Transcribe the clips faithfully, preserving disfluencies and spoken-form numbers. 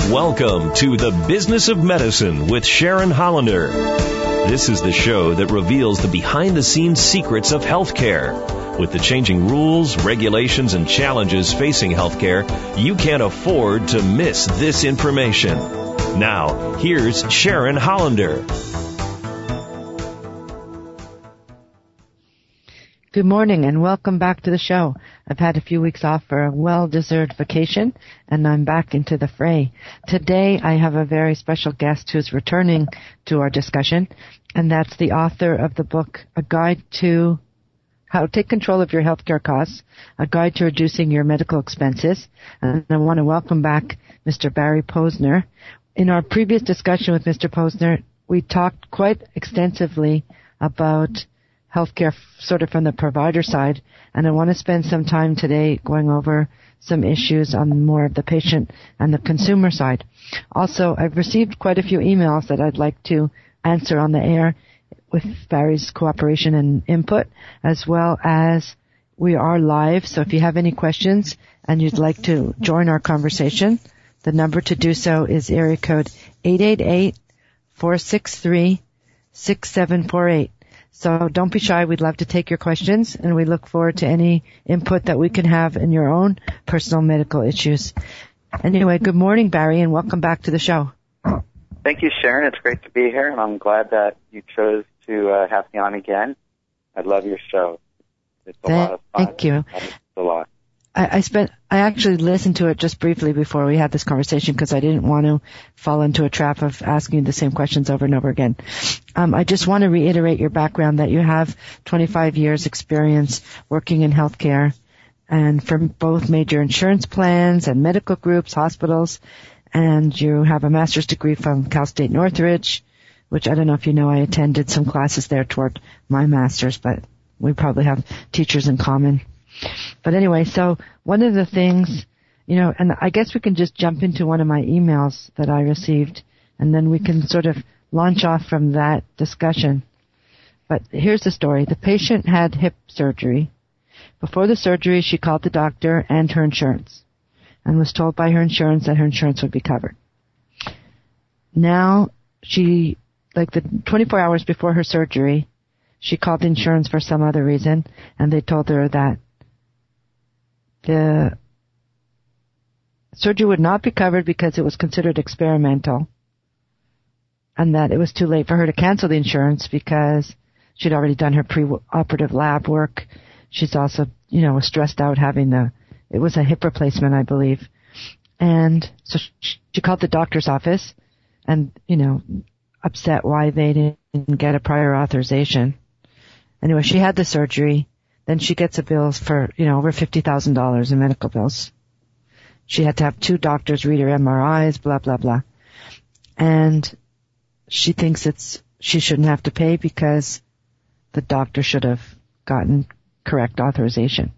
Welcome to The Business of Medicine with Sharon Hollander. This is the show that reveals the behind-the-scenes secrets of healthcare. With the changing rules, regulations, and challenges facing healthcare, you can't afford to miss this information. Now, here's Sharon Hollander. Good morning and welcome back to the show. I've had a few weeks off for a well-deserved vacation and I'm back into the fray. Today I have a very special guest who's returning to our discussion, and that's the author of the book, A Guide to How to Take Control of Your Healthcare Costs, A Guide to Reducing Your Medical Expenses. And I want to welcome back Mister Barry Posner. In our previous discussion with Mister Posner, we talked quite extensively about healthcare sort of from the provider side, and I want to spend some time today going over some issues on more of the patient and the consumer side. Also, I've received quite a few emails that I'd like to answer on the air with Barry's cooperation and input, as well as we are live, so if you have any questions and you'd like to join our conversation, the number to do so is area code eight eight eight, four six three, six seven four eight. So don't be shy. We'd love to take your questions, and we look forward to any input that we can have in your own personal medical issues. Anyway, good morning, Barry, and welcome back to the show. Thank you, Sharon. It's great to be here, and I'm glad that you chose to uh, have me on again. I love your show. It's a Thank, lot of fun. Thank you. It's a lot. I, I spent. I actually listened to it just briefly before we had this conversation because I didn't want to fall into a trap of asking the same questions over and over again. Um, I just want to reiterate your background, that you have twenty-five years experience working in healthcare and from both major insurance plans and medical groups, hospitals, and you have a master's degree from Cal State Northridge, which I don't know if you know, I attended some classes there toward my master's, but we probably have teachers in common. But anyway, so one of the things, you know, and I guess we can just jump into one of my emails that I received, and then we can sort of launch off from that discussion. But here's the story. The patient had hip surgery. Before the surgery, she called the doctor and her insurance and was told by her insurance that her insurance would be covered. Now, she, like the twenty-four hours before her surgery, she called the insurance for some other reason, and they told her that the surgery would not be covered because it was considered experimental, and that it was too late for her to cancel the insurance because she'd already done her pre-operative lab work. She's also, you know, was stressed out having the, it was a hip replacement, I believe. And so she called the doctor's office and, you know, upset why they didn't get a prior authorization. Anyway, she had the surgery. Then she gets a bill for, you know, over fifty thousand dollars in medical bills. She had to have two doctors read her M R Is, blah, blah, blah. And she thinks it's, she shouldn't have to pay because the doctor should have gotten correct authorization.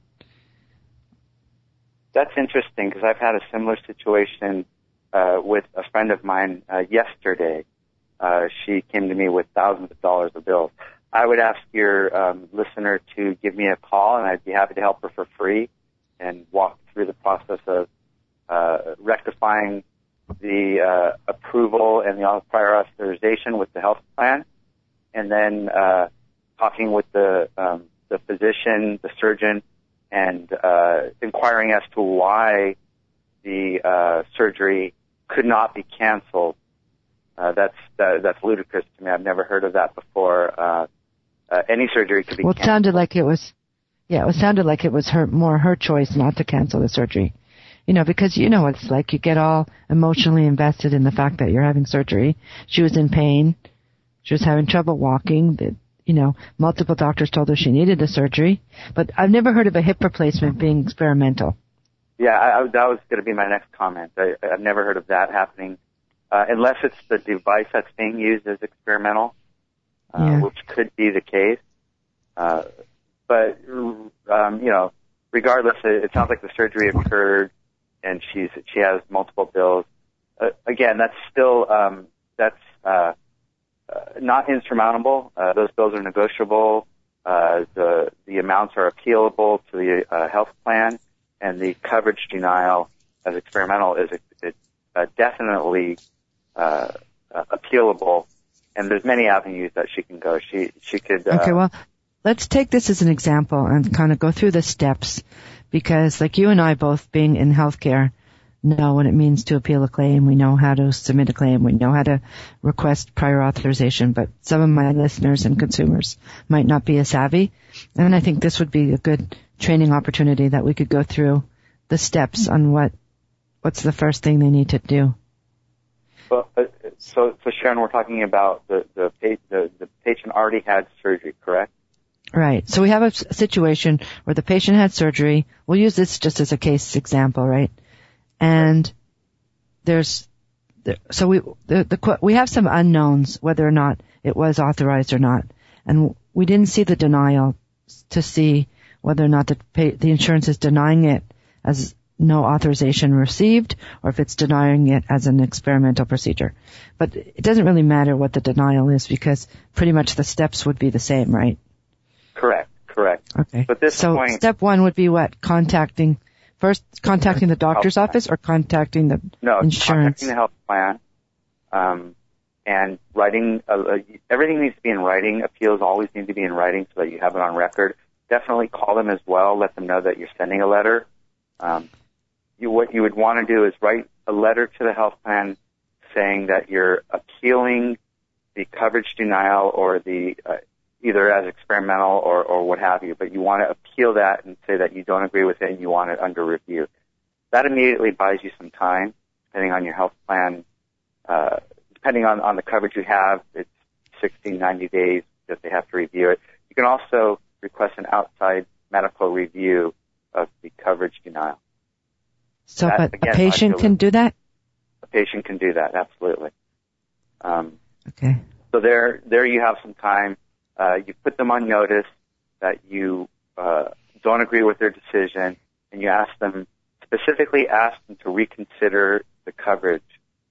That's interesting because I've had a similar situation uh, with a friend of mine uh, yesterday. Uh, she came to me with thousands of dollars of bills. I would ask your um, listener to give me a call, and I'd be happy to help her for free and walk through the process of uh, rectifying the uh, approval and the prior authorization with the health plan, and then uh, talking with the um, the physician, the surgeon, and uh, inquiring as to why the uh, surgery could not be canceled. Uh, that's that, that's ludicrous to me. I've never heard of that before. Uh, uh, any surgery could be well, it canceled. sounded like it was, yeah, it sounded like it was her more her choice not to cancel the surgery. You know, because you know what it's like. You get all emotionally invested in the fact that you're having surgery. She was in pain. She was having trouble walking. The, you know, multiple doctors told her she needed the surgery. But I've never heard of a hip replacement being experimental. Yeah, I, I, that was going to be my next comment. I, I've never heard of that happening, uh, unless it's the device that's being used as experimental, uh, yeah. which could be the case. Uh, but, um, you know, regardless, it, it sounds like the surgery occurred, and she's she has multiple bills. Uh, again, that's still um, that's uh, uh, not insurmountable. Uh, those bills are negotiable. Uh, the the amounts are appealable to the uh, health plan, and the coverage denial as experimental is it, uh, definitely uh, uh, appealable. And there's many avenues that she can go. She she could. Uh, okay, well, let's take this as an example and kind of go through the steps, because like you and I both being in healthcare know what it means to appeal a claim. We know how to submit a claim. We know how to request prior authorization. But some of my listeners and consumers might not be as savvy. And I think this would be a good training opportunity that we could go through the steps on what what's the first thing they need to do. Well, uh, so, so Sharon, we're talking about the the, the the patient already had surgery, correct? Right. So we have a situation where the patient had surgery. We'll use this just as a case example, right? And there's, so we, the, the, we have some unknowns whether or not it was authorized or not. And we didn't see the denial to see whether or not the, pay, the insurance is denying it as no authorization received or if it's denying it as an experimental procedure. But it doesn't really matter what the denial is because pretty much the steps would be the same, right? Correct, correct. Okay. But this so point, step one would be what? Contacting First, contacting the doctor's office or contacting the no, insurance? No, contacting the health plan, um, and writing, uh, uh, everything needs to be in writing. Appeals always need to be in writing so that you have it on record. Definitely call them as well. Let them know that you're sending a letter. Um, you, what you would want to do is write a letter to the health plan saying that you're appealing the coverage denial or the, uh, either as experimental or, or what have you, but you want to appeal that and say that you don't agree with it and you want it under review. That immediately buys you some time, depending on your health plan. Uh, depending on, on the coverage you have, it's sixty, ninety days that they have to review it. You can also request an outside medical review of the coverage denial. So, that, but again, a patient can do that? A patient can do that, absolutely. Um, okay. So there, there you have some time. Uh, you put them on notice that you uh, don't agree with their decision, and you ask them, specifically ask them to reconsider the coverage.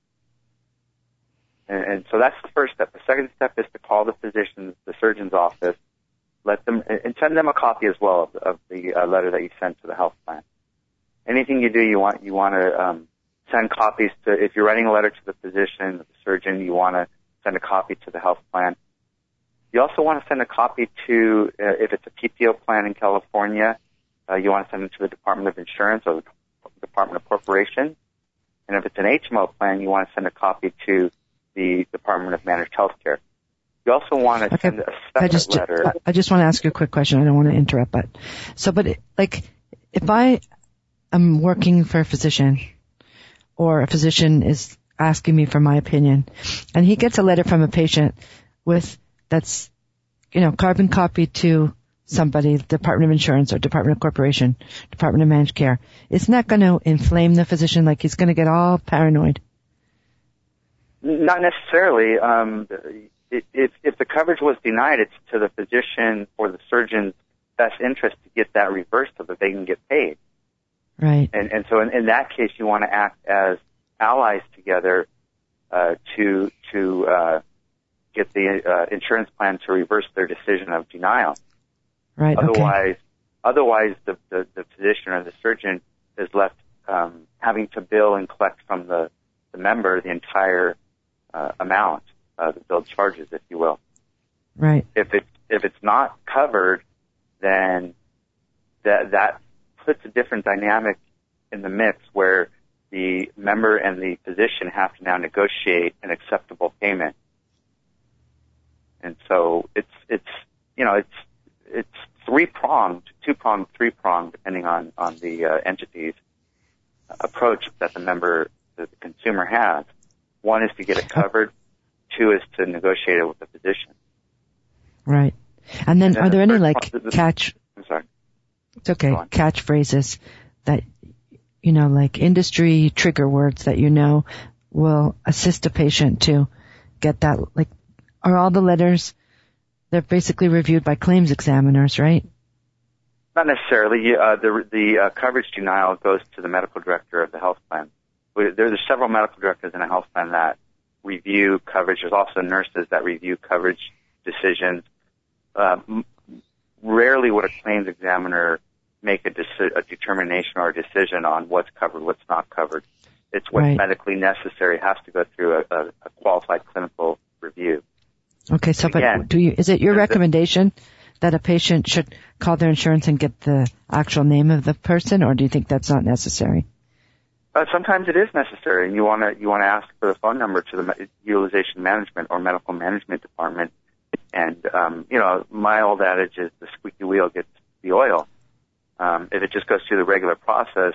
And, and so that's the first step. The second step is to call the physician's, the surgeon's office, let them, and send them a copy as well of, of the uh, letter that you sent to the health plan. Anything you do, you want you want to um, send copies to. If you're writing a letter to the physician, the surgeon, you want to send a copy to the health plan. You also want to send a copy to, uh, if it's a P P O plan in California, uh, you want to send it to the Department of Insurance or the Department of Corporation. And if it's an H M O plan, you want to send a copy to the Department of Managed Healthcare. You also want to okay. send a separate I just, letter. I just want to ask you a quick question. I don't want to interrupt, but so, but it, like, if I am working for a physician, or a physician is asking me for my opinion, and he gets a letter from a patient with that's, you know, carbon copy to somebody, Department of Insurance or Department of Corporation, Department of Managed Care. Isn't that going to inflame the physician? Like he's going to get all paranoid? Not necessarily. Um, if, if the coverage was denied, it's to the physician or the surgeon's best interest to get that reversed so that they can get paid. Right. And, and so in, in that case, you want to act as allies together uh, to to uh, get the uh, insurance plan to reverse their decision of denial. Right. Otherwise, okay. otherwise the, the, the physician or the surgeon is left um, having to bill and collect from the, the member the entire uh, amount, uh, the billed charges, if you will. Right. If it if it's not covered, then that that puts a different dynamic in the mix where the member and the physician have to now negotiate an acceptable payment. And so it's it's you know it's it's three pronged, two pronged, three pronged, depending on on the uh, entity's approach that the member, that the consumer has. One is to get it covered. Two is to negotiate it with the physician. Right. And then, and then are there the any like prong, the, catch? I'm sorry. It's okay. Catchphrases that, you know, like industry trigger words that you know will assist a patient to get that. Like, are all the letters? They're basically reviewed by claims examiners, right? Not necessarily. Uh, the the uh, coverage denial goes to the medical director of the health plan. We, there's several medical directors in a health plan that review coverage. There's also nurses that review coverage decisions. Uh, m- rarely would a claims examiner make a, deci- a determination or a decision on what's covered, what's not covered. It's what's right. medically necessary. It has to go through a, a, a qualified clinical review. Okay, so Again, but do you, is it your recommendation that a patient should call their insurance and get the actual name of the person, or do you think that's not necessary? Uh, sometimes it is necessary, and you want to you want to ask for the phone number to the utilization management or medical management department. And um, you know, my old adage is the squeaky wheel gets the oil. Um, if it just goes through the regular process,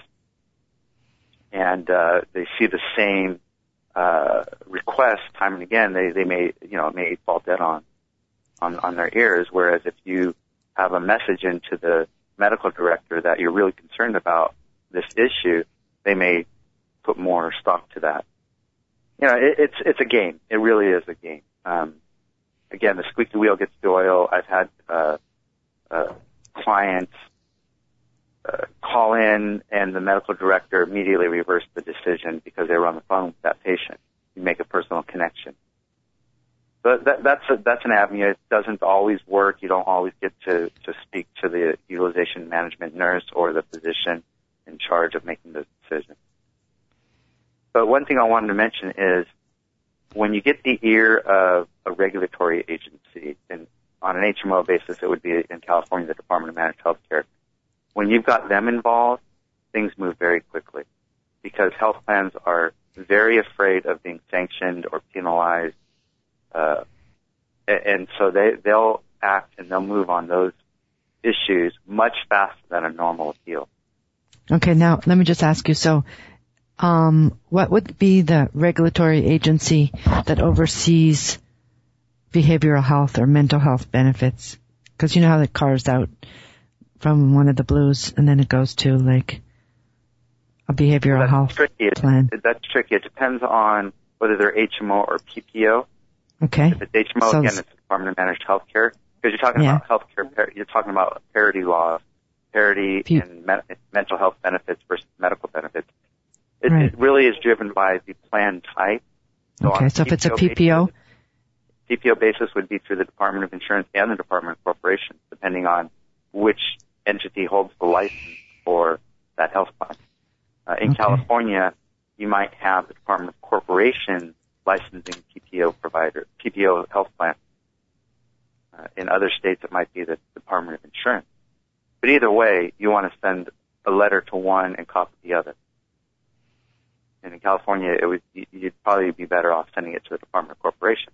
and uh, they see the same uh, request time and again, they, they may, you know, it may fall dead on, on, on their ears. Whereas if you have a message into the medical director that you're really concerned about this issue, they may put more stock to that. You know, it, it's, it's a game. It really is a game. Um, again, the squeaky wheel gets the oil. I've had, uh, uh, clients, Uh, call in, and the medical director immediately reversed the decision because they were on the phone with that patient. You make a personal connection. But that, that's a, that's an avenue. It doesn't always work. You don't always get to, to speak to the utilization management nurse or the physician in charge of making the decision. But one thing I wanted to mention is when you get the ear of a regulatory agency, and on an H M O basis, it would be in California, the Department of Managed Health Care. When you've got them involved, things move very quickly because health plans are very afraid of being sanctioned or penalized. Uh, and so they, they'll act and they'll move on those issues much faster than a normal appeal. Okay, now let me just ask you, so um, what would be the regulatory agency that oversees behavioral health or mental health benefits? Because you know how it carves out from one of the blues, and then it goes to like a behavioral that's health tricky. plan. It, that's tricky. It depends on whether they're H M O or P P O. Okay. If it's H M O, so again, it's the Department of Managed Health Care. Because you're talking yeah. about healthcare, you're talking about parity laws, parity P- in me- mental health benefits versus medical benefits. It, right. it really is driven by the plan type. So okay, so if it's a P P O? Basis, P P O basis would be through the Department of Insurance and the Department of Corporation, depending on which entity holds the license for that health plan. Uh, in okay. California, you might have the Department of Corporation licensing P P O provider, P P O health plan. Uh, in other states, it might be the Department of Insurance. But either way, you want to send a letter to one and copy the other. And in California, it would, you'd probably be better off sending it to the Department of Corporation.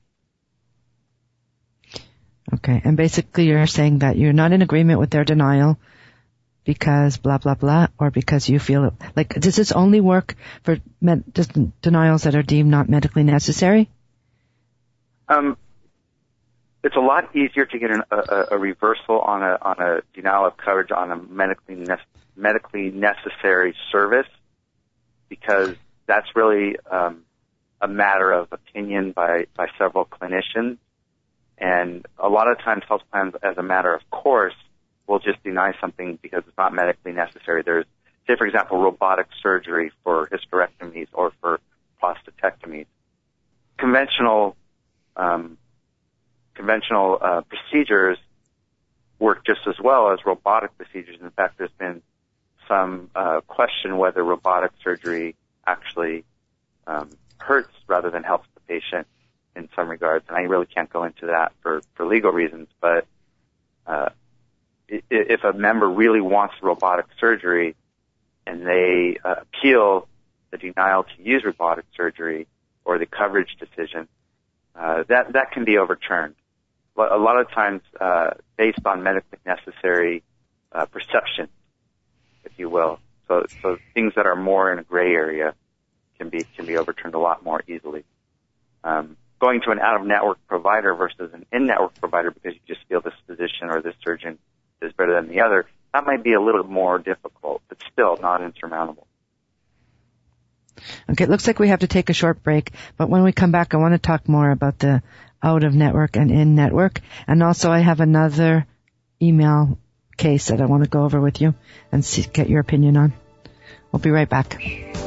Okay, and basically you're saying that you're not in agreement with their denial because blah, blah, blah, or because you feel it. Like, does this only work for med- just denials that are deemed not medically necessary? Um, it's a lot easier to get an, a, a reversal on a on a denial of coverage on a medically ne- medically necessary service because that's really um, a matter of opinion by, by several clinicians. And a lot of times health plans, as a matter of course, will just deny something because it's not medically necessary. There's, say, for example, robotic surgery for hysterectomies or for prostatectomies. Conventional um, conventional uh, procedures work just as well as robotic procedures. In fact, there's been some uh, question whether robotic surgery actually um, hurts rather than helps the patient in some regards, and I really can't go into that for, for legal reasons, but uh, if a member really wants robotic surgery and they uh, appeal the denial to use robotic surgery or the coverage decision, uh, that, that can be overturned. A lot of times uh, based on medically necessary uh, perception, if you will. So, so things that are more in a gray area can be can be overturned a lot more easily. Um, going to an out-of-network provider versus an in-network provider because you just feel this physician or this surgeon is better than the other, that might be a little more difficult, but still not insurmountable. Okay, it looks like we have to take a short break, but when we come back, I want to talk more about the out-of-network and in-network, and also I have another email case that I want to go over with you and see, get your opinion on. We'll be right back.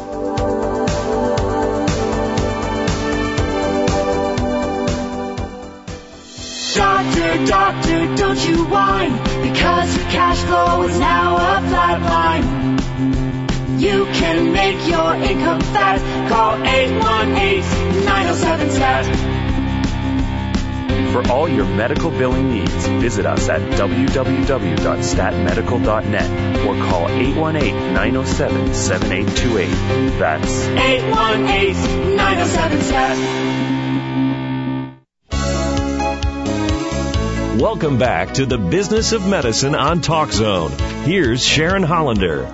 Doctor, doctor, don't you whine, because your cash flow is now a flatline. You can make your income fat. Call eight one eight, nine oh seven, S T A T. For all your medical billing needs, visit us at w w w dot stat medical dot net or call eight one eight, nine oh seven, seven eight two eight. That's eight one eight, nine oh seven, S T A T. Welcome back to the Business of Medicine on TalkZone. Here's Sharon Hollander.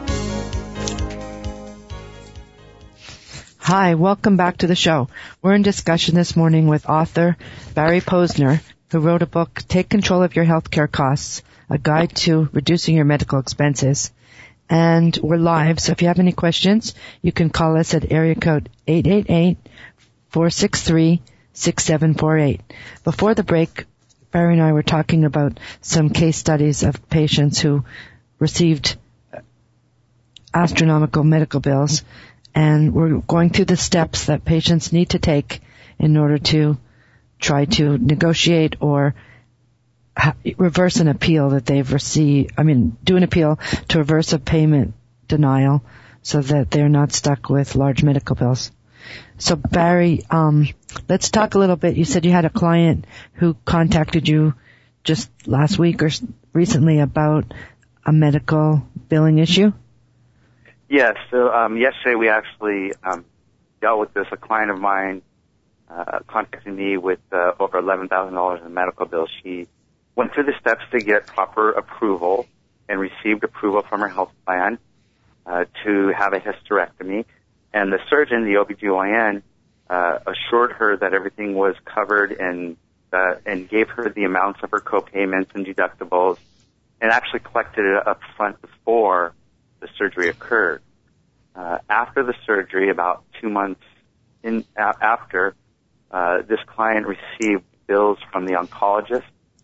Hi, welcome back to the show. We're in discussion this morning with author Barry Posner, who wrote a book, Take Control of Your Healthcare Costs, a guide to reducing your medical expenses. And we're live, so if you have any questions, you can call us at area code eight eight eight, four six three, six seven four eight. Before the break, Barry and I were talking about some case studies of patients who received astronomical medical bills, and we're going through the steps that patients need to take in order to try to negotiate or ha- reverse an appeal that they've received. I mean, do an appeal to reverse a payment denial so that they're not stuck with large medical bills. So Barry, um, let's talk a little bit. You said you had a client who contacted you just last week or recently about a medical billing issue. Yes. So um, yesterday we actually um, dealt with this. A client of mine uh, contacted me with uh, over eleven thousand dollars in medical bills. She went through the steps to get proper approval and received approval from her health plan uh, to have a hysterectomy. And the surgeon, the O B G Y N, uh, assured her that everything was covered and uh, and gave her the amounts of her co-payments and deductibles, and actually collected it up front before the surgery occurred. Uh, after the surgery, about two months in uh, after, uh, this client received bills from the oncologist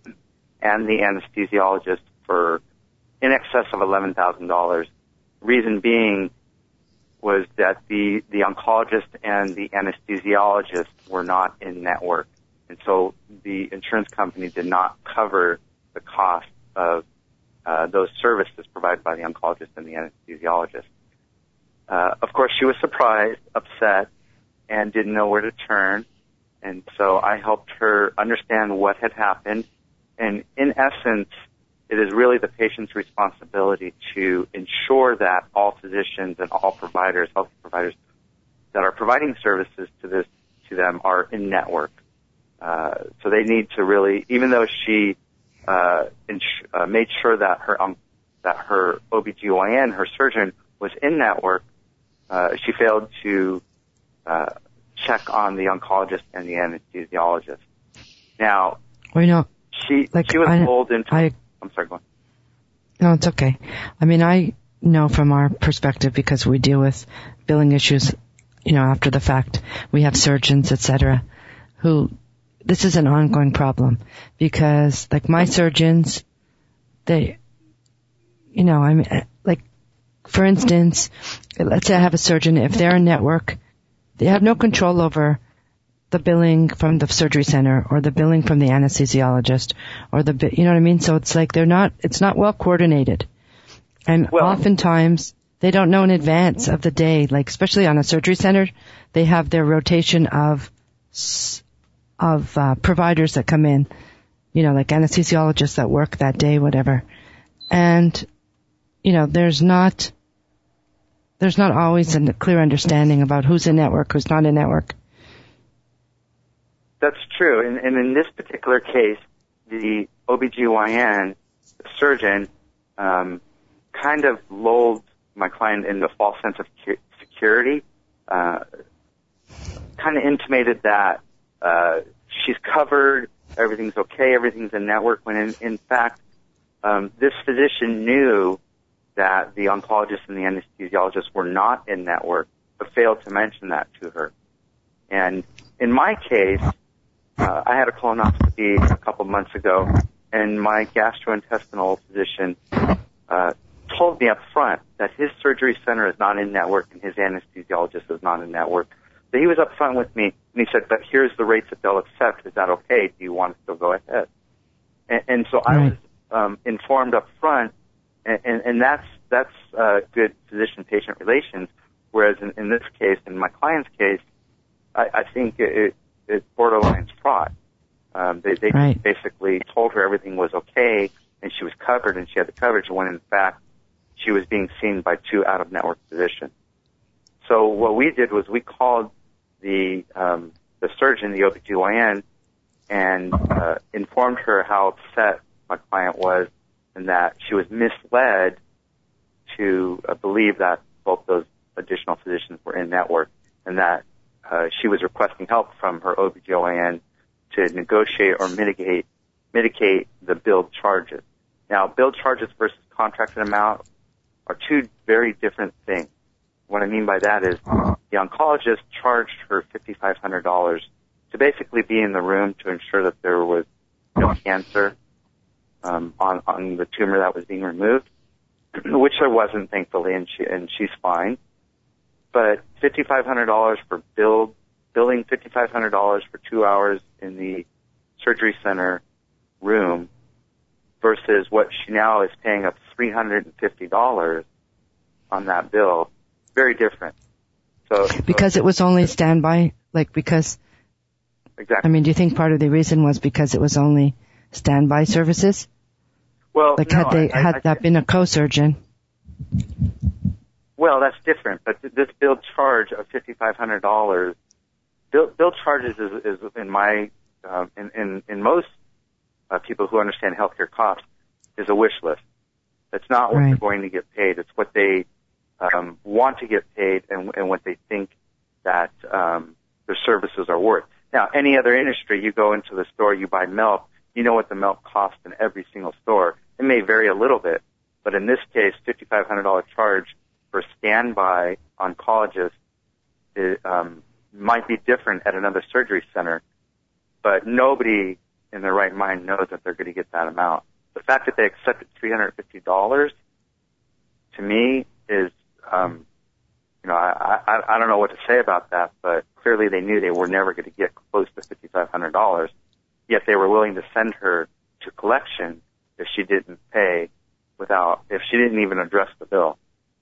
and the anesthesiologist for in excess of eleven thousand dollars. Reason being was that the, the oncologist and the anesthesiologist were not in network, and so the insurance company did not cover the cost of Uh, those services provided by the oncologist and the anesthesiologist. Uh, of course, she was surprised, upset, and didn't know where to turn. And so I helped her understand what had happened. And in essence, it is really the patient's responsibility to ensure that all physicians and all providers, health providers that are providing services to this to them are in network. Uh, so they need to really, even though she Uh, ins- uh, made sure that her um, that her O B G Y N, her surgeon, was in network, uh, she failed to uh, check on the oncologist and the anesthesiologist. Now, well, you know, she like, she was I, pulled into. I, I'm sorry, go on. No, it's okay. I mean, I know from our perspective, because we deal with billing issues, you know, after the fact. We have surgeons, et cetera, who. This is an ongoing problem because, like, my surgeons, they, you know, I mean, like, for instance, let's say I have a surgeon. If they're in network, they have no control over the billing from the surgery center or the billing from the anesthesiologist or the, you know what I mean? So it's like they're not, it's not well coordinated. And well, oftentimes they don't know in advance of the day, like, especially on a surgery center, they have their rotation of of uh, providers that come in, you know, like anesthesiologists that work that day, whatever. And, you know, there's not, there's not always a clear understanding about who's in network, who's not in network. That's true. And, and in this particular case, the O B G Y N, the surgeon, um, kind of lulled my client into a false sense of security, uh, kind of intimated that Uh, she's covered, everything's okay, everything's in network, when in, in fact, um, this physician knew that the oncologist and the anesthesiologist were not in network, but failed to mention that to her. And in my case, uh, I had a colonoscopy a couple months ago, and my gastrointestinal physician uh, told me up front that his surgery center is not in network and his anesthesiologist is not in network. So he was up front with me, and he said, but here's the rates that they'll accept. Is that okay? Do you want to still go ahead? And, and so I was um, informed up front, and, and, and that's that's uh, good physician-patient relations. Whereas in, in this case, in my client's case, I, I think it, it borderline fraud. Um, they they right. basically told her everything was okay and she was covered and she had the coverage when in fact she was being seen by two out-of-network physicians. So what we did was we called the um, the surgeon, the O B G Y N, and uh, informed her how upset my client was and that she was misled to uh, believe that both those additional physicians were in network and that uh, she was requesting help from her O B G Y N to negotiate or mitigate mitigate the billed charges. Now, billed charges versus contracted amount are two very different things. What I mean by that is the oncologist charged her five thousand five hundred dollars to basically be in the room to ensure that there was no cancer um, on, on the tumor that was being removed, which there wasn't, thankfully, and, she, and she's fine. But five thousand five hundred dollars for bill, billing five thousand five hundred dollars for two hours in the surgery center room versus what she now is paying up three hundred fifty dollars on that bill, very different. So because so, it was only standby, like because. Exactly. I mean, do you think part of the reason was because it was only standby services? Well, like no, had they I, had I, that been a co-surgeon? Well, that's different. But th- this billed charge of five thousand five hundred dollars, bill, billed charges is, is in my um, in, in in most uh, people who understand healthcare costs is a wish list. It's not what right. they're going to get paid. It's what they um, want to get paid and, and what they think that um, their services are worth. Now, any other industry, you go into the store, you buy milk, you know what the milk costs in every single store. It may vary a little bit, but in this case, five thousand five hundred dollars charge for standby oncologist is, um, might be different at another surgery center, but nobody in their right mind knows that they're going to get that amount. The fact that they accepted three hundred fifty dollars, to me, is, um, you know, I, I, I don't know what to say about that, but clearly they knew they were never going to get close to five thousand five hundred dollars, yet they were willing to send her to collection if she didn't pay without, if she didn't even address the bill.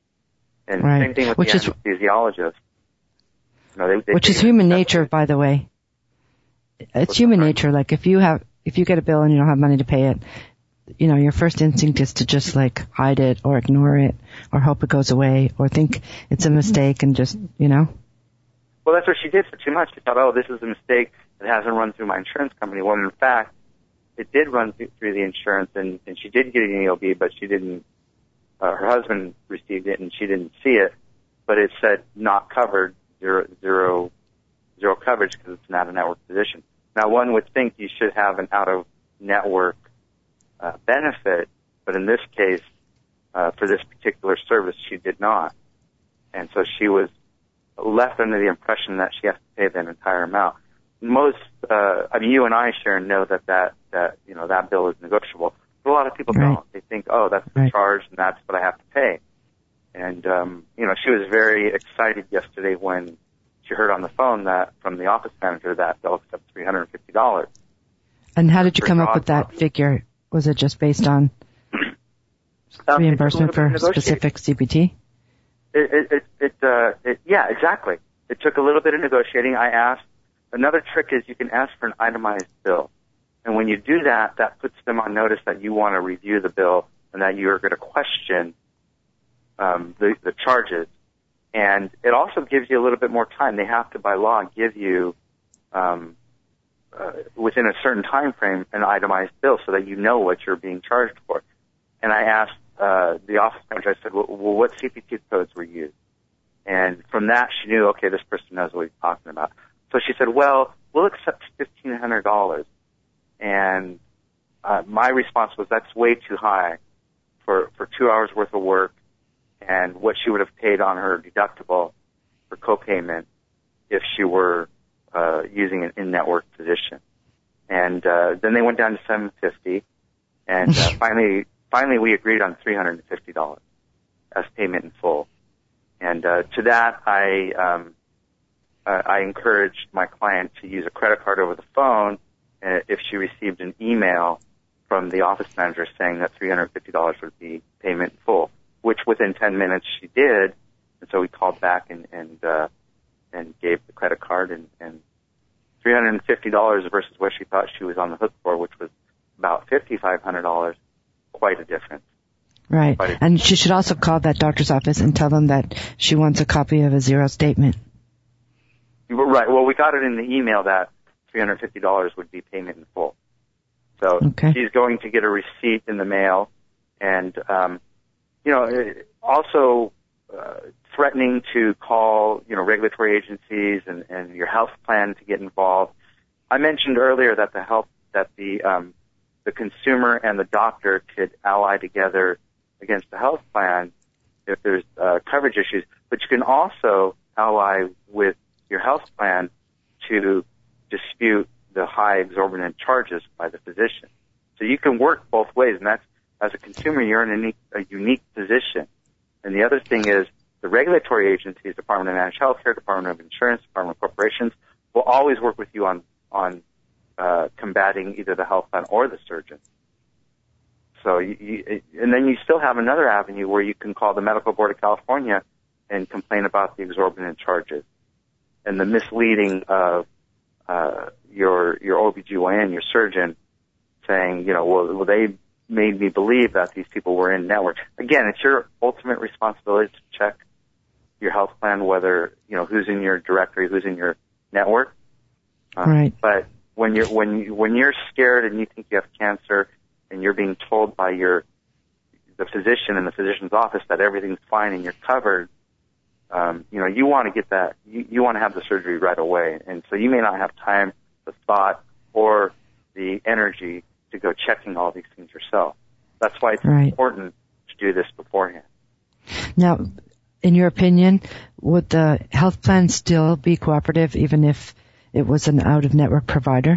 And right. same thing with which the is, anesthesiologist. You know, they, they which is human nature, by the way. It's human nature. Like if you have, if you get a bill and you don't have money to pay it, you know, your first instinct is to just like hide it or ignore it or hope it goes away or think it's a mistake and just, you know. Well, that's what she did for two months. She thought, oh, this is a mistake. It hasn't run through my insurance company. When in fact, it did run through, through the insurance, and, and she did get an E O B, but she didn't, uh, her husband received it and she didn't see it, but it said not covered, zero, zero, zero coverage because it's not a network physician. Now, one would think you should have an out-of-network uh, benefit, but in this case, uh, for this particular service, she did not. And so she was left under the impression that she has to pay that entire amount. Most, uh, I mean, you and I, Sharon, know that that, that, you know, that bill is negotiable. But a lot of people right. don't. They think, oh, that's the right. charge and that's what I have to pay. And, um, you know, she was very excited yesterday when she heard on the phone that from the office manager that they'll accept three hundred fifty dollars. And how did you come up with that figure? Was it just based on um, reimbursement for specific C B T? It, it, it, it, uh, it, yeah, exactly. It took a little bit of negotiating. I asked. Another trick is you can ask for an itemized bill. And when you do that, that puts them on notice that you want to review the bill and that you're going to question um, the, the charges. And it also gives you a little bit more time. They have to, by law, give you, um, uh, within a certain time frame, an itemized bill so that you know what you're being charged for. And I asked uh, the office manager, I said, well, well, what C P T codes were used? And from that, she knew, okay, this person knows what he's talking about. So she said, well, we'll accept fifteen hundred dollars. And uh, my response was, that's way too high for, for two hours worth of work and what she would have paid on her deductible for copayment if she were uh, using an in-network physician. And uh, then they went down to seven hundred fifty dollars, and uh, finally, finally we agreed on three hundred fifty dollars as payment in full. And uh, to that, I um, uh, I encouraged my client to use a credit card over the phone uh, if she received an email from the office manager saying that three hundred fifty dollars would be payment in full. which within ten minutes she did. And so we called back and, and, uh, and gave the credit card and, and three hundred fifty dollars versus what she thought she was on the hook for, which was about five thousand five hundred dollars. Quite a difference. Right. And she should also call that doctor's office and tell them that she wants a copy of a zero statement. Right. Well, we got it in the email that three hundred fifty dollars would be payment in full. So okay. She's going to get a receipt in the mail, and, um, you know, also uh, threatening to call, you know, regulatory agencies and, and your health plan to get involved. I mentioned earlier that the health, that the, um, the consumer and the doctor could ally together against the health plan if there's uh, coverage issues, but you can also ally with your health plan to dispute the high exorbitant charges by the physician. So you can work both ways, and that's, as a consumer, you're in a unique, a unique position. And the other thing is the regulatory agencies, Department of Managed Healthcare, Department of Insurance, Department of Corporations, will always work with you on, on uh, combating either the health plan or the surgeon. So you, you, and then you still have another avenue where you can call the Medical Board of California and complain about the exorbitant charges and the misleading of uh, your your O B G Y N, your surgeon, saying, you know, well, well, they made me believe that these people were in network. Again, it's your ultimate responsibility to check your health plan, whether, you know, who's in your directory, who's in your network. Um, right. But when you're when you when you're scared and you think you have cancer, and you're being told by your the physician in the physician's office that everything's fine and you're covered, um, you know, you want to get that, you, you want to have the surgery right away. And so you may not have time, the thought, or the energy to go checking all these things yourself. That's why it's right. important to do this beforehand. Now, in your opinion, would the health plan still be cooperative even if it was an out-of-network provider?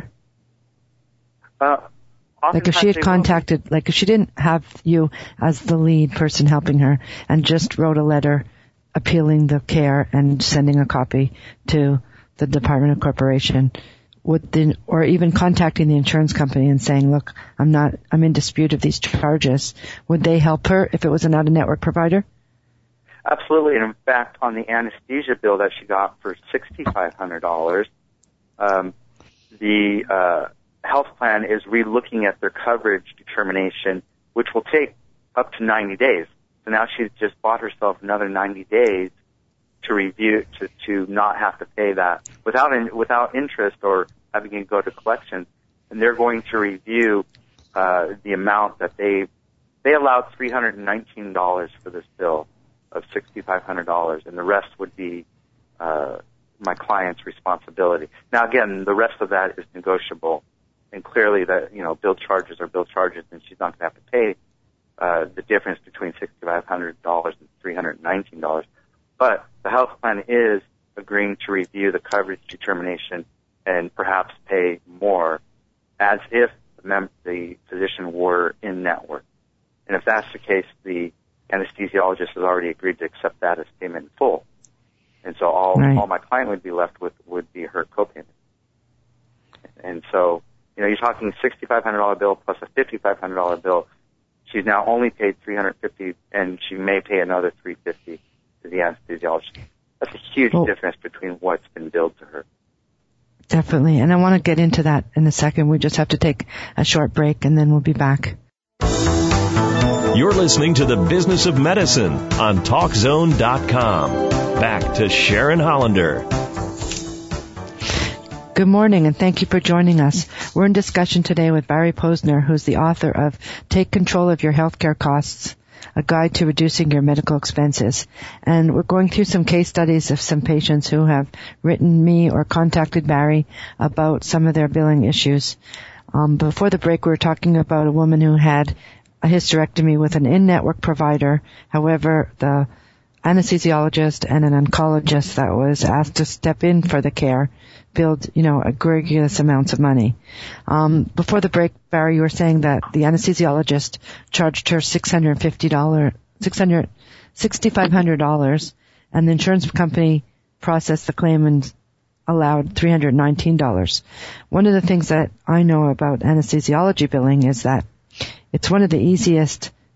Uh, Like if she had contacted, like if she didn't have you as the lead person helping her and just wrote a letter appealing the care and sending a copy to the Department of Corporation, would the, or even contacting the insurance company and saying, look, I'm not, I'm in dispute of these charges, would they help her if it was an out-of-network provider? Absolutely. And in fact, on the anesthesia bill that she got for six thousand five hundred dollars, um, the, uh, health plan is relooking at their coverage determination, which will take up to ninety days. So now she's just bought herself another ninety days to review, to, to not have to pay that without in, without interest or having to go to collections. And they're going to review uh, the amount that they they allowed three hundred nineteen dollars for this bill of six thousand five hundred dollars, and the rest would be uh, my client's responsibility. Now, again, the rest of that is negotiable. And clearly that, you know, bill charges are bill charges, and she's not going to have to pay uh, the difference between six thousand five hundred dollars and three hundred nineteen dollars. But the health plan is agreeing to review the coverage determination and perhaps pay more as if the, mem- the physician were in network. And if that's the case, the anesthesiologist has already agreed to accept that as payment in full. And so all, right. all my client would be left with would be her copayment. And so, you know, you're talking six thousand five hundred dollars bill plus a five thousand five hundred dollars bill. She's now only paid three hundred fifty dollars, and she may pay another three hundred fifty dollars to the anesthesiologist. That's a huge oh. difference between what's been billed to her. Definitely, and I want to get into that in a second. We just have to take a short break, and then we'll be back. You're listening to The Business of Medicine on talk zone dot com. Back to Sharon Hollander. Good morning, and thank you for joining us. We're in discussion today with Barry Posner, who's the author of Take Control of Your Healthcare Costs, a guide to reducing your medical expenses. And we're going through some case studies of some patients who have written me or contacted Barry about some of their billing issues. Um, before the break, we were talking about a woman who had a hysterectomy with an in-network provider. However, the anesthesiologist and an oncologist that was asked to step in for the care billed, you know, egregious amounts of money. Um, before the break, Barry, you were saying that the anesthesiologist charged her six hundred fifty dollars, six hundred, six thousand five hundred dollars, and the insurance company processed the claim and allowed three hundred nineteen dollars. One of the things that I know about anesthesiology billing is that it's one of the easiest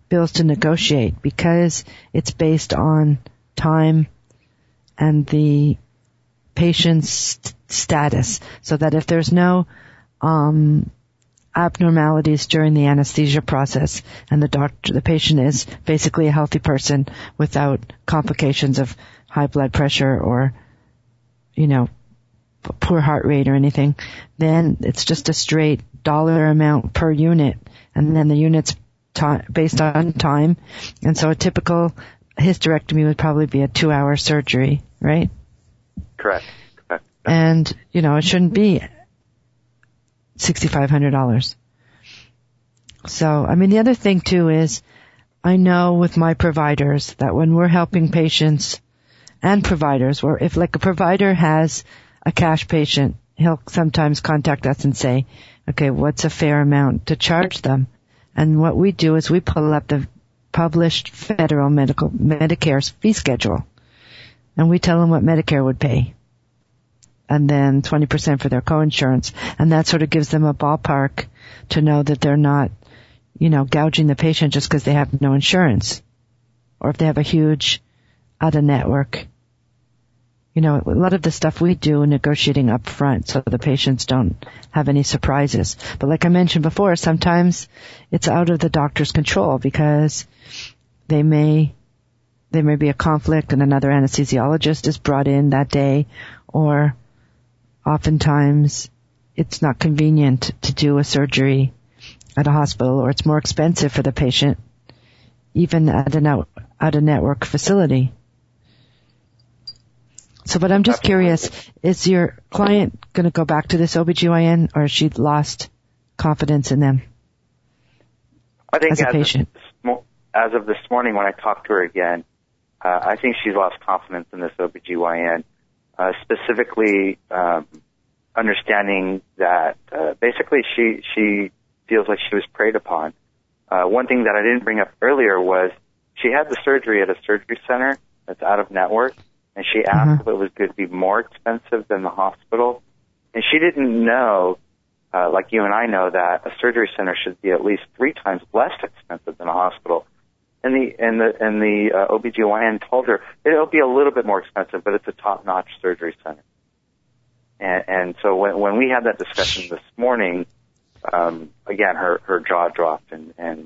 bills to negotiate because it's based on time and the patient's status, so that if there's no um abnormalities during the anesthesia process and the doctor, the patient is basically a healthy person without complications of high blood pressure or, you know, poor heart rate or anything, then it's just a straight dollar amount per unit, and then the unit's ta- based on time. And so a typical hysterectomy would probably be a two-hour surgery, right? Correct. Correct. And, you know, it shouldn't be six thousand five hundred dollars. So, I mean, the other thing, too, is I know with my providers that when we're helping patients and providers, where if like a provider has a cash patient, he'll sometimes contact us and say, okay, what's a fair amount to charge them? And what we do is we pull up the published federal medical Medicare's fee schedule, and we tell them what Medicare would pay, and then twenty percent for their coinsurance, and that sort of gives them a ballpark to know that they're not, you know, gouging the patient just because they have no insurance, or if they have a huge out-of-network. You know, a lot of the stuff we do negotiating up front so the patients don't have any surprises. But like I mentioned before, sometimes it's out of the doctor's control because they may, there may be a conflict and another anesthesiologist is brought in that day, or oftentimes it's not convenient to do a surgery at a hospital, or it's more expensive for the patient, even at an out, out-of-network facility. So, but I'm just curious, is your client going to go back to this O B G Y N, or has she lost confidence in them I think as a as patient? Of, as of this morning when I talked to her again, uh, I think she's lost confidence in this O B G Y N, uh, specifically um, understanding that uh, basically she, she feels like she was preyed upon. Uh, one thing that I didn't bring up earlier was she had the surgery at a surgery center that's out of network, and she asked mm-hmm. if it was going to be more expensive than the hospital. And she didn't know, uh, like you and I know, that a surgery center should be at least three times less expensive than a hospital. And the and the and the uh, O B G Y N told her it'll be a little bit more expensive, but it's a top-notch surgery center. And, and so when when we had that discussion this morning, um, again, her her jaw dropped, and and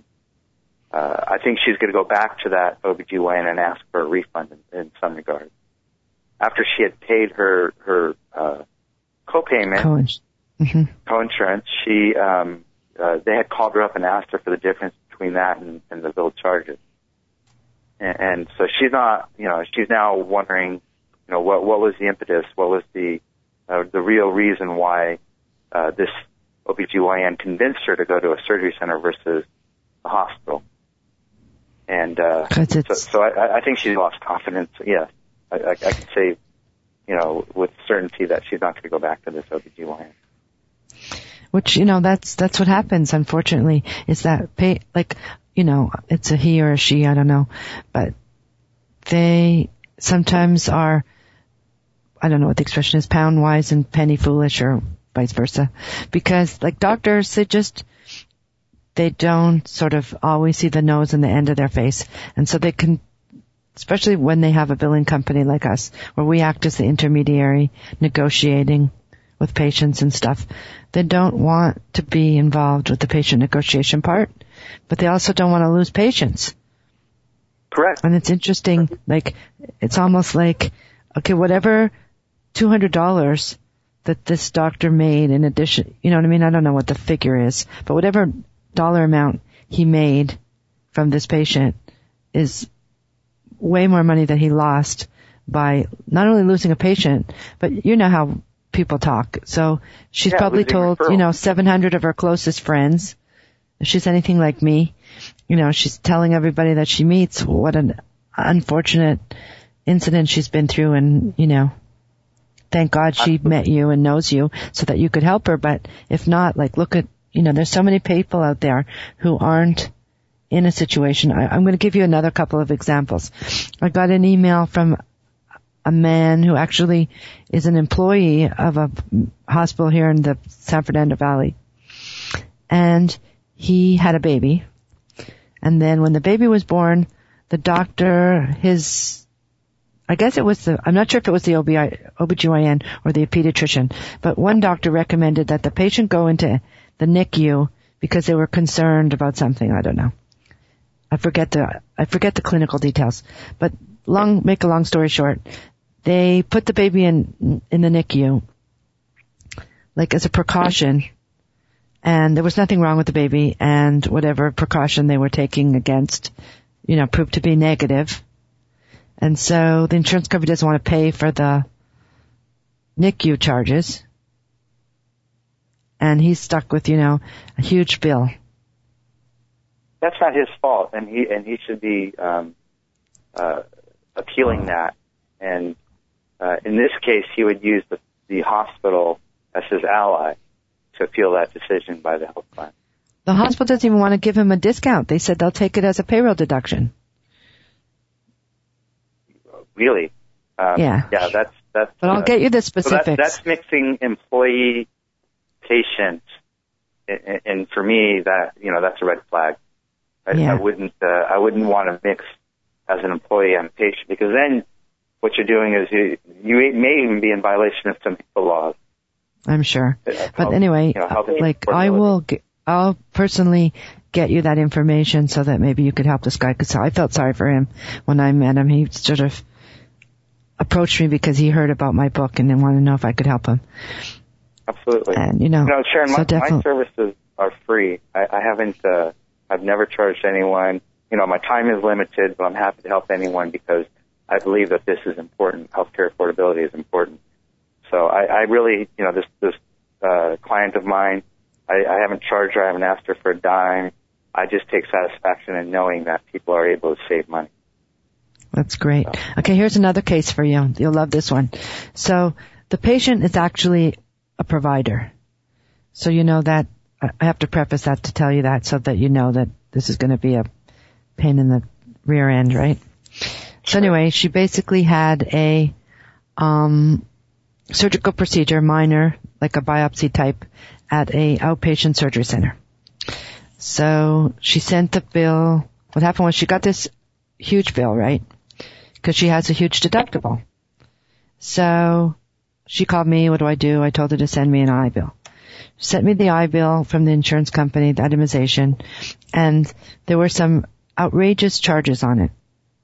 uh, I think she's going to go back to that O B G Y N and ask for a refund in, in some regard. After she had paid her her uh, copayment, Co- mm-hmm. coinsurance, she um, uh, they had called her up and asked her for the difference between that and, and the billed charges. And, and so she's not, you know, she's now wondering, you know, what what was the impetus? What was the uh, the real reason why uh, this O B G Y N convinced her to go to a surgery center versus a hospital? And uh, so, so I, I think she's lost confidence. Yes. I, I, I can say, you know, with certainty that she's not going to go back to this O B G Y N. Which, you know, that's, that's what happens, unfortunately, is that pay, like, you know, it's a he or a she, I don't know, but they sometimes are, I don't know what the expression is, pound wise and penny foolish, or vice versa. Because, like, doctors, they just, they don't sort of always see the nose and the end of their face. And so they can, especially when they have a billing company like us, where we act as the intermediary, negotiating with patients and stuff. They don't want to be involved with the patient negotiation part, but they also don't want to lose patients. Correct. And it's interesting, like, it's almost like, okay, whatever two hundred dollars that this doctor made in addition, you know what I mean? I don't know what the figure is, but whatever dollar amount he made from this patient is way more money that he lost by not only losing a patient, but you know how people talk. So she's yeah, probably told, referral. you know, seven hundred of her closest friends. If she's anything like me, you know, she's telling everybody that she meets what an unfortunate incident she's been through, and, you know, thank God she Absolutely. met you and knows you so that you could help her. But if not, like, look at, you know, there's so many people out there who aren't in a situation. I, I'm going to give you another couple of examples. I got an email from a man who actually is an employee of a hospital here in the San Fernando Valley. And he had a baby. And then when the baby was born, the doctor, his, I guess it was the, I'm not sure if it was the O B G Y N or the pediatrician, but one doctor recommended that the patient go into the N I C U because they were concerned about something. I don't know. I forget the, I forget the clinical details. But long, make a long story short, they put the baby in, in the N I C U, like as a precaution, and there was nothing wrong with the baby, and whatever precaution they were taking against, you know, proved to be negative. And so the insurance company doesn't want to pay for the N I C U charges. And he's stuck with, you know, a huge bill. That's not his fault, and he and he should be um, uh, appealing that. And uh, in this case, he would use the, the hospital as his ally to appeal that decision by the health plan. The hospital doesn't even want to give him a discount. They said they'll take it as a payroll deduction. Really? Um, yeah. Yeah, that's that's. But I'll uh, get you the specifics. So that, that's mixing employee, patient, and, and for me, that you know, that's a red flag. I, yeah. I wouldn't. Uh, I wouldn't want to mix as an employee and patient, because then what you're doing is you you may even be in violation of some HIPAA laws. I'm sure. Uh, but health, anyway, you know, like I will. Get, I'll personally get you that information so that maybe you could help this guy, because I felt sorry for him when I met him. He sort of approached me because he heard about my book and wanted to know if I could help him. Absolutely. And, you know, no, Sharon, so my, definitely, my services are free. I, I haven't, uh, I've never charged anyone. You know, my time is limited, but I'm happy to help anyone because I believe that this is important. Healthcare affordability is important. So I, I really, you know, this, this, uh, client of mine, I, I haven't charged her. I haven't asked her for a dime. I just take satisfaction in knowing that people are able to save money. That's great. Okay, here's another case for you. You'll love this one. So the patient is actually a provider. So you know that, I have to preface that to tell you that so that you know that this is going to be a pain in the rear end, right? So anyway, she basically had a um surgical procedure, minor, like a biopsy type, at a outpatient surgery center. So she sent the bill. What happened was she got this huge bill, right? Because she has a huge deductible. So she called me. What do I do? I told her to send me an I bill. She sent me the I bill from the insurance company, the itemization, and there were some outrageous charges on it.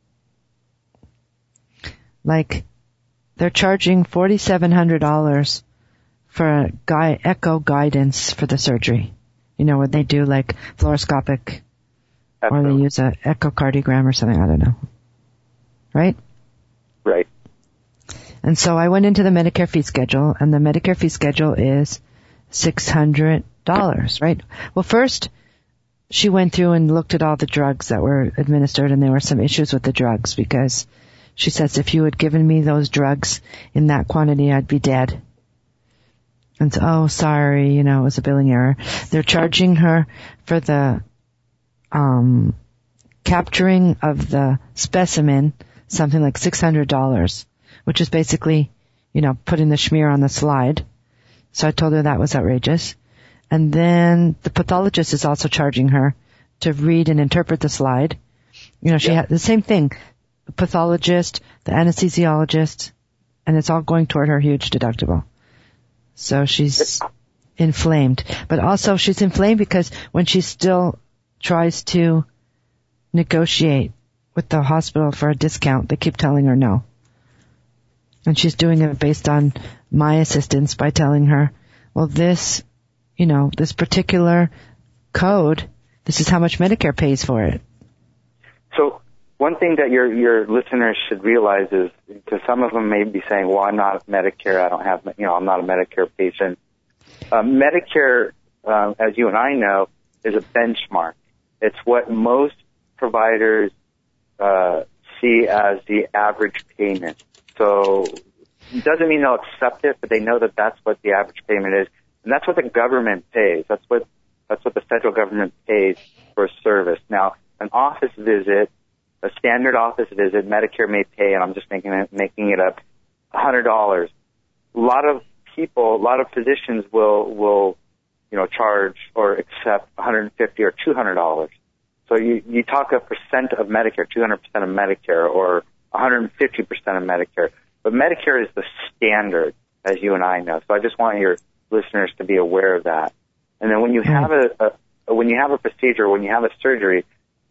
Like, they're charging four thousand seven hundred dollars for a gui- echo guidance for the surgery. You know, when they do like fluoroscopic, Absolutely. Or they use a echocardiogram or something, I don't know. Right? Right. And so I went into the Medicare fee schedule, and the Medicare fee schedule is six hundred dollars, right? Well, first, she went through and looked at all the drugs that were administered, and there were some issues with the drugs, because she says, if you had given me those drugs in that quantity, I'd be dead. And so, oh, sorry, you know, it was a billing error. They're charging her for the um capturing of the specimen, something like six hundred dollars, which is basically, you know, putting the schmear on the slide. So I told her that was outrageous. And then the pathologist is also charging her to read and interpret the slide. You know, she yeah. had the same thing, the pathologist, the anesthesiologist, and it's all going toward her huge deductible. So she's inflamed. But also she's inflamed because when she still tries to negotiate with the hospital for a discount, they keep telling her no. And she's doing it based on my assistance by telling her, well, this, you know, this particular code, this is how much Medicare pays for it. So one thing that your your listeners should realize is, because some of them may be saying, well, I'm not Medicare, I don't have, you know, I'm not a Medicare patient. Uh, Medicare, uh, as you and I know, is a benchmark. It's what most providers uh, see as the average payment. So it doesn't mean they'll accept it, but they know that that's what the average payment is, and that's what the government pays. That's what that's what the federal government pays for a service. Now, an office visit, a standard office visit, Medicare may pay, and I'm just making it making it up, one hundred dollars. A lot of people, a lot of physicians will will you know charge or accept one hundred fifty dollars or two hundred dollars. So you, you talk a percent of Medicare, two hundred percent of Medicare, or one hundred fifty percent of Medicare. But Medicare is the standard, as you and I know. So I just want your listeners to be aware of that. And then when you have a, a when you have a procedure, when you have a surgery,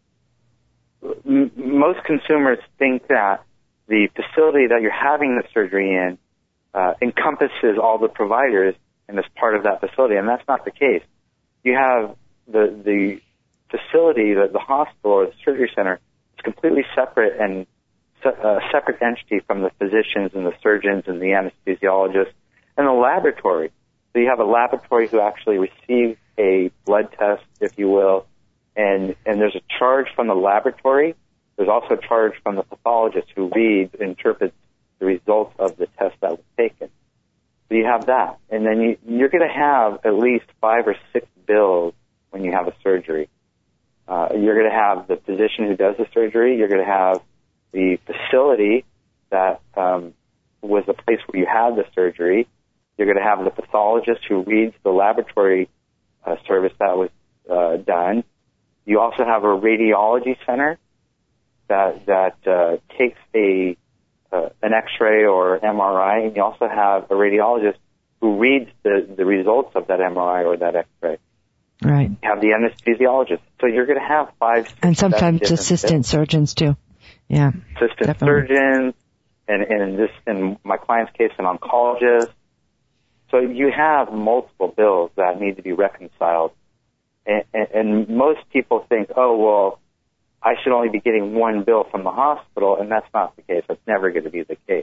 m- most consumers think that the facility that you're having the surgery in uh, encompasses all the providers and is part of that facility, and that's not the case. You have the the facility, the, the hospital or the surgery center is completely separate and se- a separate entity from the physicians and the surgeons and the anesthesiologists and the laboratory. So you have a laboratory who actually receives a blood test, if you will, and, and there's a charge from the laboratory. There's also a charge from the pathologist who reads and interprets the results of the test that was taken. So you have that. And then you, you're going to have at least five or six bills when you have a surgery. Uh, you're going to have the physician who does the surgery. You're going to have the facility that um, was the place where you had the surgery. You're going to have the pathologist who reads the laboratory uh, service that was uh, done. You also have a radiology center that that uh, takes a uh, an X-ray or M R I, and you also have a radiologist who reads the, the results of that M R I or that X-ray. Right. You have the anesthesiologist. So you're going to have five, six, and sometimes assistant surgeons too. Yeah. Assistant definitely. surgeons, and, and in this, in my client's case, an oncologist. So you have multiple bills that need to be reconciled. And, and, and most people think, oh, well, I should only be getting one bill from the hospital, and that's not the case. That's never going to be the case.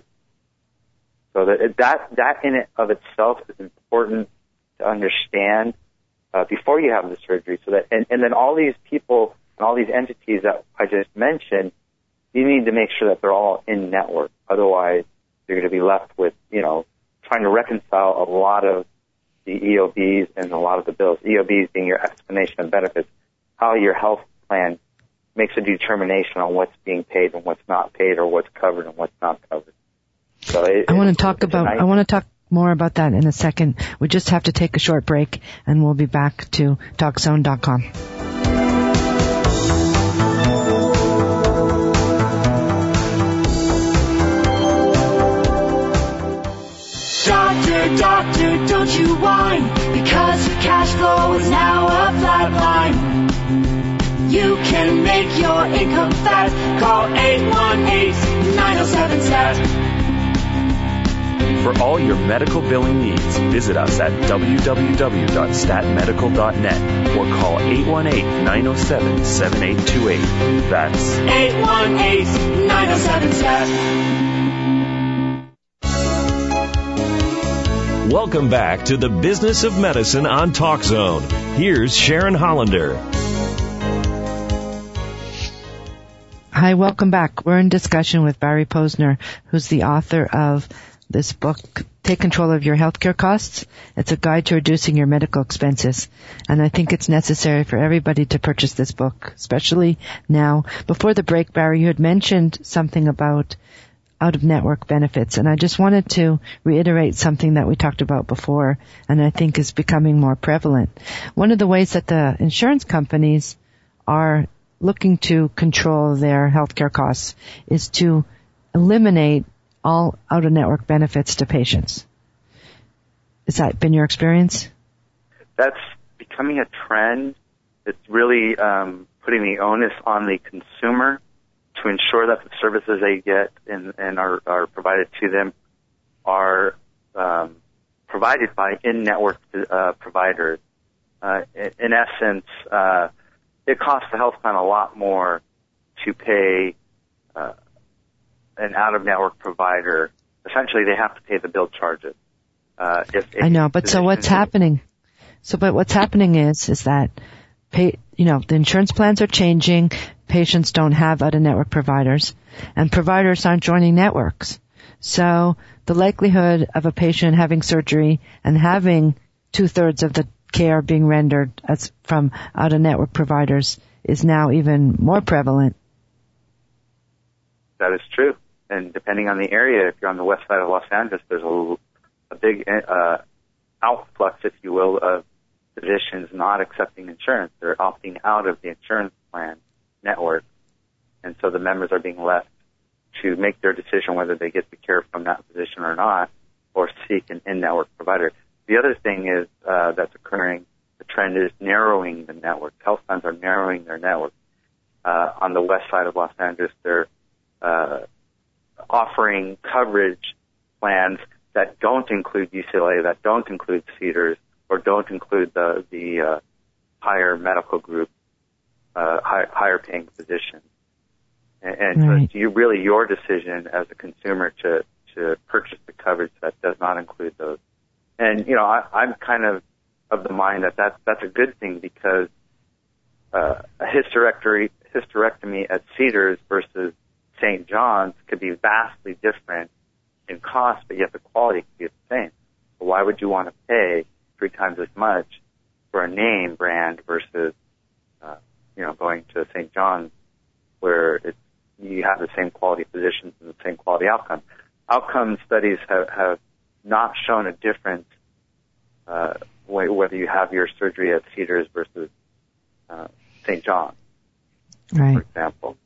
So that that, that in it of itself is important to understand uh, before you have the surgery. So that, and, and then all these people and all these entities that I just mentioned, you need to make sure that they're all in network. Otherwise, you're going to be left with, you know, trying to reconcile a lot of the E O Bs and a lot of the bills. E O Bs being your explanation of benefits, how your health plan makes a determination on what's being paid and what's not paid, or what's covered and what's not covered. So it, I want to talk about. Nice. I want to talk more about that in a second. We just have to take a short break, and we'll be back to talk zone dot com. Doctor, doctor, don't you whine, because your cash flow is now a flat line. You can make your income fast. Call eight one eight, nine oh seven, S A T. For all your medical billing needs, visit us at w w w dot stat medical dot net or call eight one eight, nine oh seven, seven eight two eight. That's eight one eight, nine oh seven, S A T. Welcome back to the Business of Medicine on TalkZone. Here's Sharon Hollander. Hi, welcome back. We're in discussion with Barry Posner, who's the author of this book, Take Control of Your Healthcare Costs. It's a guide to reducing your medical expenses. And I think it's necessary for everybody to purchase this book, especially now. Before the break, Barry, you had mentioned something about out-of-network benefits, and I just wanted to reiterate something that we talked about before, and I think is becoming more prevalent. One of the ways that the insurance companies are looking to control their healthcare costs is to eliminate all out-of-network benefits to patients. Has that been your experience? That's becoming a trend. It's really um, putting the onus on the consumer to ensure that the services they get and, and are, are provided to them are um, provided by in-network uh, providers. Uh, in, in essence, uh, it costs the health plan a lot more to pay uh, an out-of-network provider. Essentially, they have to pay the bill charges. Uh, if, if I know, but so what's happening? So, but what's happening is is that pay, you know, the insurance plans are changing. Patients don't have out-of-network providers, and providers aren't joining networks. So the likelihood of a patient having surgery and having two-thirds of the care being rendered as from out-of-network providers is now even more prevalent. That is true. And depending on the area, if you're on the west side of Los Angeles, there's a, a big uh, outflux, if you will, of physicians not accepting insurance. They're opting out of the insurance plan. network, and so the members are being left to make their decision whether they get the care from that physician or not, or seek an in-network provider. The other thing is uh, that's occurring, the trend is narrowing the network. Health plans are narrowing their network. Uh, on the west side of Los Angeles, they're uh, offering coverage plans that don't include U C L A, that don't include Cedars, or don't include the the uh, higher medical group, uh, high, higher paying physicians. And, and right. so it's you, really your decision as a consumer to, to purchase the coverage that does not include those. And, you know, I, I'm kind of of the mind that that's, that's a good thing because uh, a hysterectomy, hysterectomy at Cedars versus Saint John's could be vastly different in cost, but yet the quality could be the same. So why would you want to pay three times as much for a name brand versus, uh, you know, going to Saint John's where it's, you have the same quality physicians and the same quality outcomes? Outcome studies have, have not shown a difference uh, whether you have your surgery at Cedars versus uh, Saint John's, right. for example.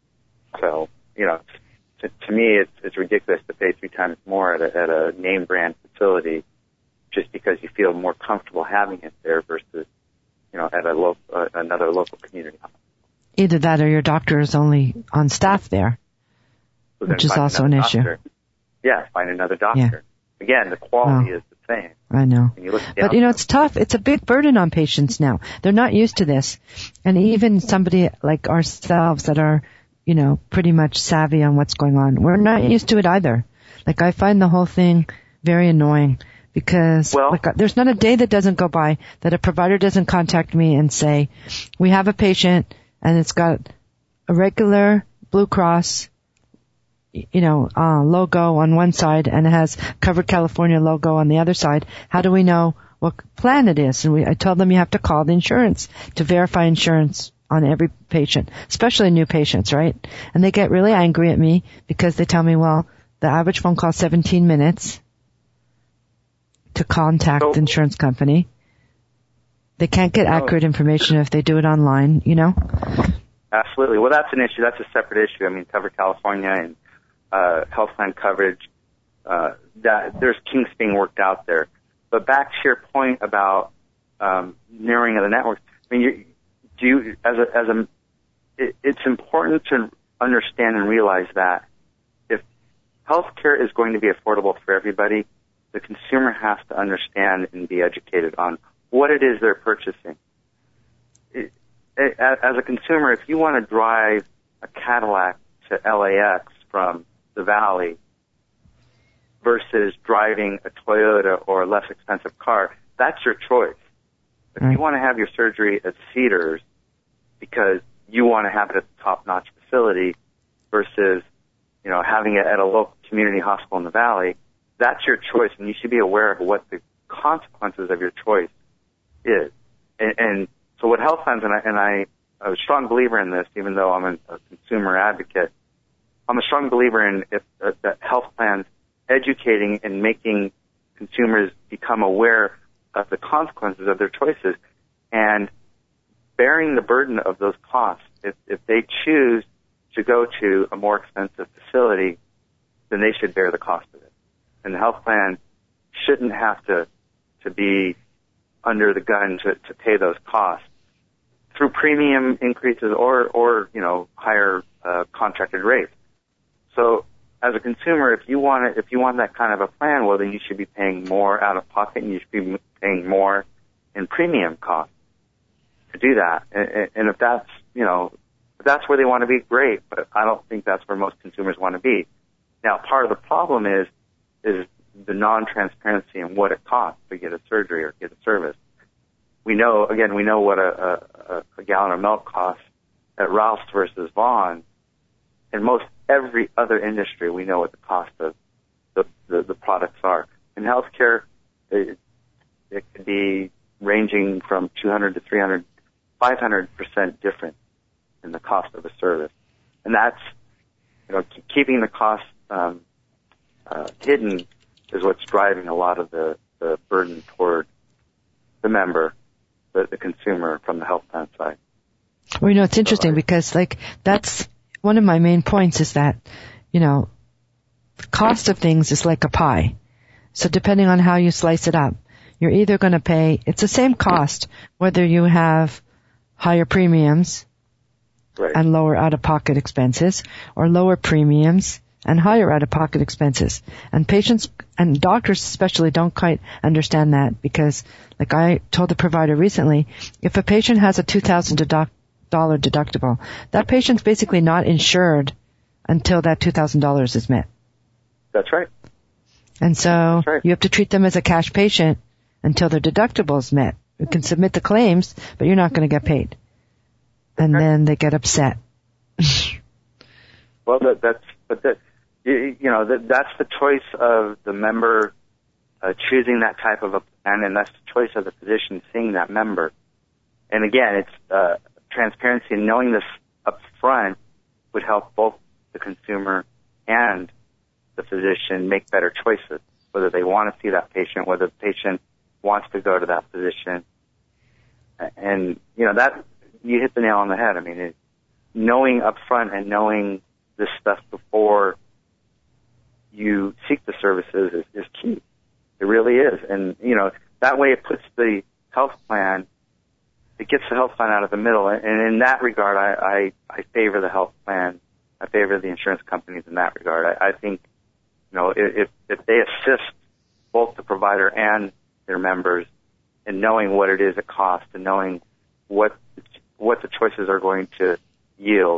So, you know, to, to me, it's, it's ridiculous to pay three times more at a, at a name brand facility just because you feel more comfortable having it there versus, you know, at a lo- uh, another local community hospital. Either that or your doctor is only on staff there, So which is also an doctor. issue. Yeah, find another doctor. Yeah. Again, the quality Oh. is the same. I know. When you look at the But, you know, it's tough. It's a big burden on patients now. They're not used to this. And even somebody like ourselves that are, you know, pretty much savvy on what's going on, we're not used to it either. Like, I find the whole thing very annoying because Well, like, there's not a day that doesn't go by that a provider doesn't contact me and say, we have a patient and it's got a regular Blue Cross, you know, uh, logo on one side and it has Covered California logo on the other side. How do we know what plan it is? And we, I told them you have to call the insurance to verify insurance on every patient, especially new patients, right? And they get really angry at me because they tell me, well, the average phone call is seventeen minutes to contact So- the insurance company. They can't get accurate information if they do it online, you know? Absolutely. Well, that's an issue. That's a separate issue. I mean, Covered California and uh, health plan coverage, uh, that there's kinks being worked out there. But back to your point about um, narrowing of the networks. I mean, you, do you, as a, as a, it, it's important to understand and realize that if healthcare is going to be affordable for everybody, the consumer has to understand and be educated on what it is they're purchasing. It, it, as a consumer, if you want to drive a Cadillac to L A X from the Valley versus driving a Toyota or a less expensive car, that's your choice. If Right. you want to have your surgery at Cedars because you want to have it at the top-notch facility versus, you know, having it at a local community hospital in the Valley, that's your choice, and you should be aware of what the consequences of your choice is. And, and so what health plans, and I, and I, I'm a strong believer in this, even though I'm a, a consumer advocate, I'm a strong believer in if uh, that health plans educating and making consumers become aware of the consequences of their choices and bearing the burden of those costs. If, if they choose to go to a more expensive facility, then they should bear the cost of it. And the health plan shouldn't have to, to be under the gun to, to pay those costs through premium increases or, or, you know, higher, uh, contracted rates. So as a consumer, if you want it, if you want that kind of a plan, well, then you should be paying more out of pocket and you should be paying more in premium costs to do that. And, and if that's, you know, if that's where they want to be, great, but I don't think that's where most consumers want to be. Now, part of the problem is, is the non-transparency in what it costs to get a surgery or get a service. We know, again, we know what a, a, a gallon of milk costs at Ralph's versus Vaughn. In most every other industry, we know what the cost of the, the, the products are. In healthcare, it, it could be ranging from two hundred to three hundred, five hundred percent different in the cost of a service. And that's, you know, keeping the cost um, uh, hidden is what's driving a lot of the, the burden toward the member, the, the consumer from the health plan side. Well, you know, it's interesting so I, because, like, that's one of my main points is that, you know, the cost of things is like a pie. So depending on how you slice it up, you're either going to pay, it's the same cost whether you have higher premiums right. and lower out-of-pocket expenses, or lower premiums and higher out-of-pocket expenses. And patients and doctors especially don't quite understand that because, like I told the provider recently, if a patient has a two thousand dollars deductible, that patient's basically not insured until that two thousand dollars is met. That's right. And so right. you have to treat them as a cash patient until their deductible is met. You can submit the claims, but you're not going to get paid. And okay. then they get upset. Well, that, that's, but that, you, you know, that, that's the choice of the member uh, choosing that type of a plan, and that's the choice of the physician seeing that member. And again, it's uh, transparency and knowing this up front would help both the consumer and the physician make better choices, whether they want to see that patient, whether the patient wants to go to that physician. And, you know, that, you hit the nail on the head. I mean, it, knowing up front and knowing this stuff before you seek the services is, is key. It really is. And, you know, that way it puts the health plan, it gets the health plan out of the middle. And in that regard, I, I, I favor the health plan. I favor the insurance companies in that regard. I, I think, you know, if, if they assist both the provider and their members in knowing what it is it costs and knowing what what the choices are going to yield,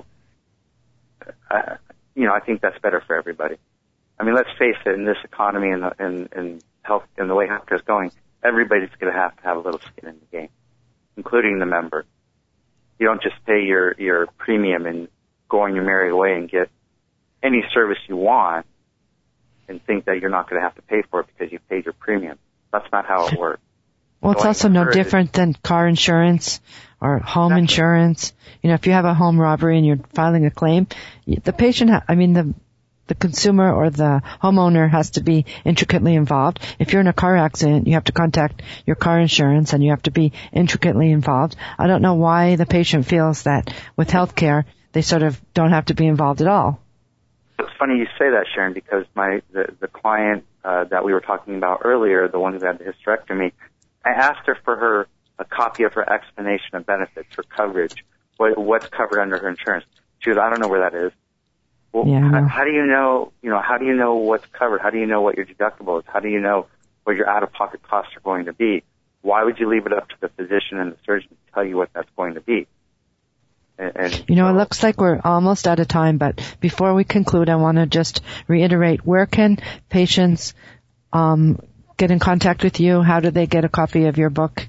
uh, you know, I think that's better for everybody. I mean, let's face it, in this economy and in, in health and the way healthcare is going, everybody's going to have to have a little skin in the game, including the member. You don't just pay your, your premium and go on your merry way and get any service you want and think that you're not going to have to pay for it because you paid your premium. That's not how it works. Well, it's also no different than car insurance or home exactly. insurance. You know, if you have a home robbery and you're filing a claim, the patient, ha- I mean, the the consumer or the homeowner has to be intricately involved. If you're in a car accident, you have to contact your car insurance and you have to be intricately involved. I don't know why the patient feels that with healthcare, they sort of don't have to be involved at all. It's funny you say that, Sharon, because my the, the client uh, that we were talking about earlier, the one who had the hysterectomy, I asked her for her a copy of her explanation of benefits, her coverage, what, what's covered under her insurance. She goes, I don't know where that is. Well, yeah, how, how do you know, you know, how do you know what's covered? How do you know what your deductible is? How do you know what your out-of-pocket costs are going to be? Why would you leave it up to the physician and the surgeon to tell you what that's going to be? And, and you know, so, it looks like we're almost out of time, but before we conclude, I want to just reiterate, where can patients um, get in contact with you? How do they get a copy of your book?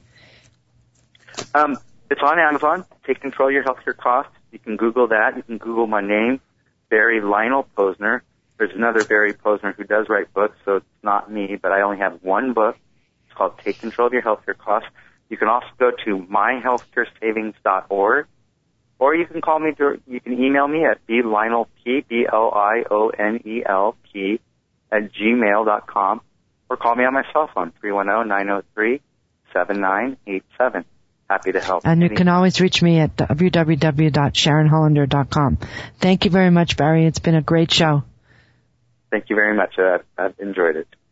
Um, it's on Amazon. Take Control of Your Healthcare Costs. You can Google that. You can Google my name, Barry Lionel Posner. There's another Barry Posner who does write books, so it's not me, but I only have one book. It's called Take Control of Your Healthcare Costs. You can also go to my healthcare savings dot org, or you can call me, through, you can email me at blionelp, B L I O N E L P, at gmail dot com, or call me on my cell phone, three one zero, nine zero three, seven nine eight seven. Happy to help. And you can always reach me at w w w dot sharon hollander dot com. Thank you very much, Barry. It's been a great show. Thank you very much. Uh, I've enjoyed it.